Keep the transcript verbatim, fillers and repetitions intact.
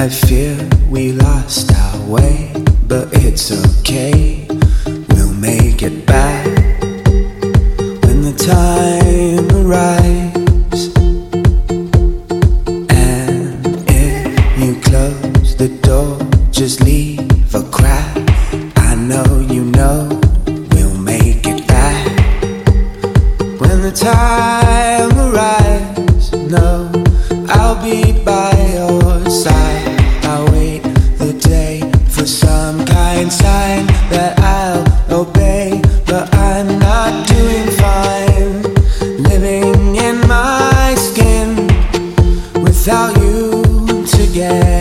I fear we lost our way, but it's okay, we'll make it back when the time arrives. And if you close the door, just leave a crack. I know you know we'll make it back when the time arrives. No, I'll be by your side. I'll wait the day for some kind sign that I'll obey, but I'm not doing fine living in my skin without you together.